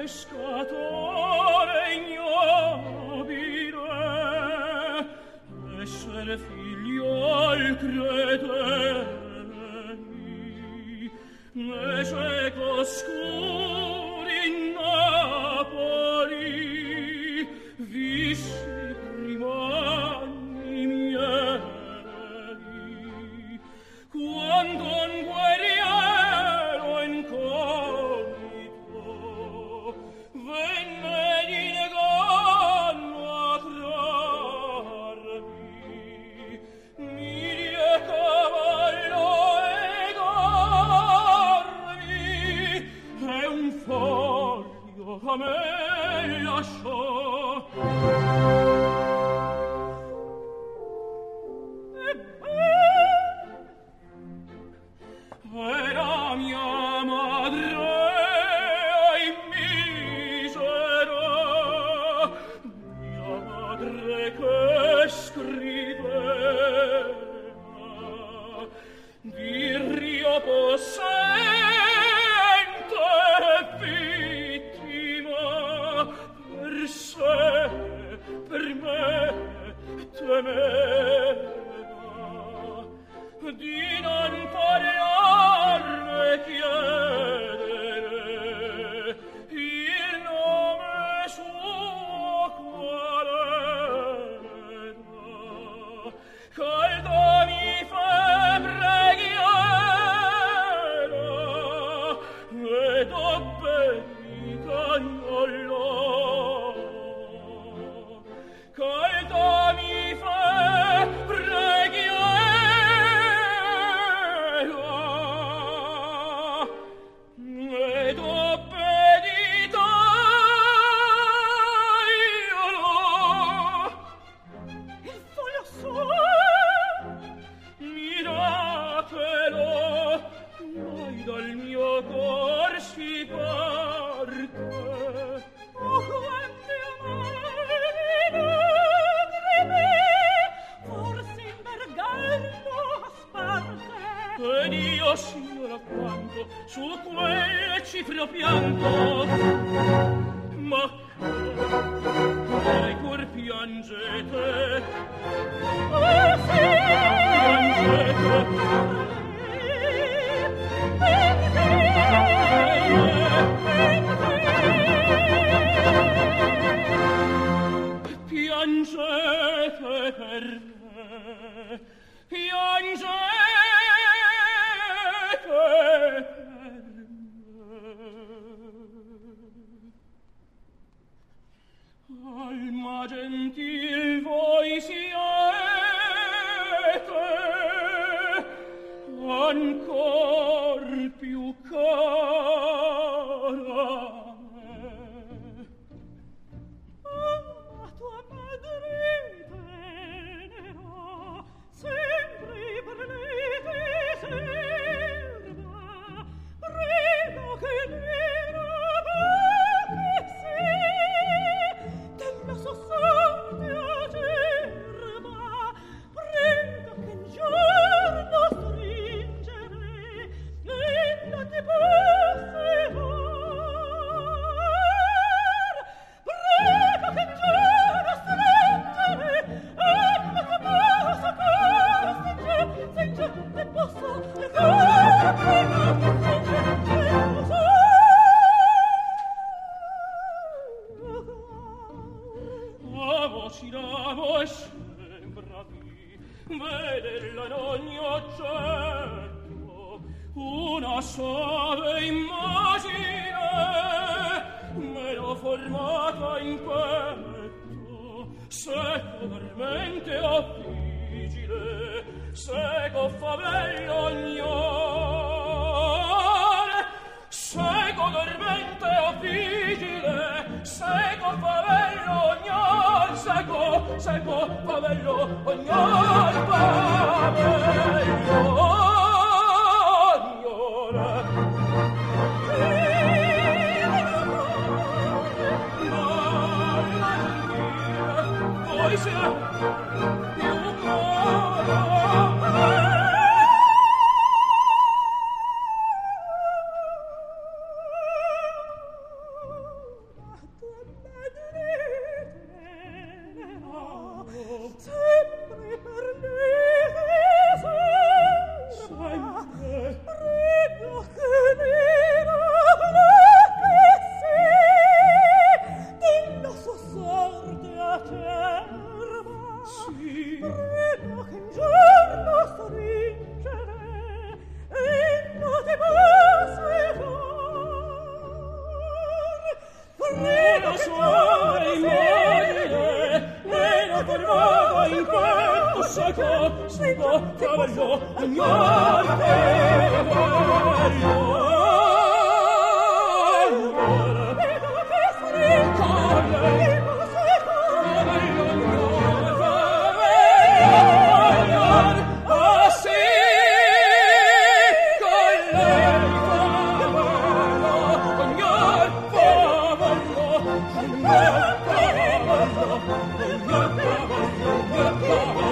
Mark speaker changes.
Speaker 1: pescatore ignobile, essere figliol credevi, ne cieco oscuri in Napoli, vissi prima anni miei, quando un guerriero incognito venne di inganno a trarmi, miri e cavallo e un foglio a me lasciò. Era mia madre ai misera, mia madre che scriveva di Rio possente vittima, per sé, per me temeva di non parlarne chiedere il nome suo qual era, caldami febbre ghiera ed obbedita gnolo, caldami febbre ed obbedita il foglio suo miratelo, mai dal mio cor si parte. Oh, quanti amari forse in Bergallo sparte, ed io, signora, quanto su quel cifro pianto, ma lei pur piangete, oh sì, piangete per me, piangete alma gentil voi siete, ancor più cara a me. Ma tua madre tenera, sempre per lei ti serva, prego che nera dello sossante acerba, prega che in giorno stringere e non ti possedar, prega che in giorno stringere e non ti possedar, stringere te posso Amo e sembrati vederla in ogni oggetto una sola immagine, me l'ho formata in petto, seco dormente o vigile, seco favello ognore, seco dormente o vigile, seco favello ognore, seco favello ognore, favello ognore. Voi siete più Oh,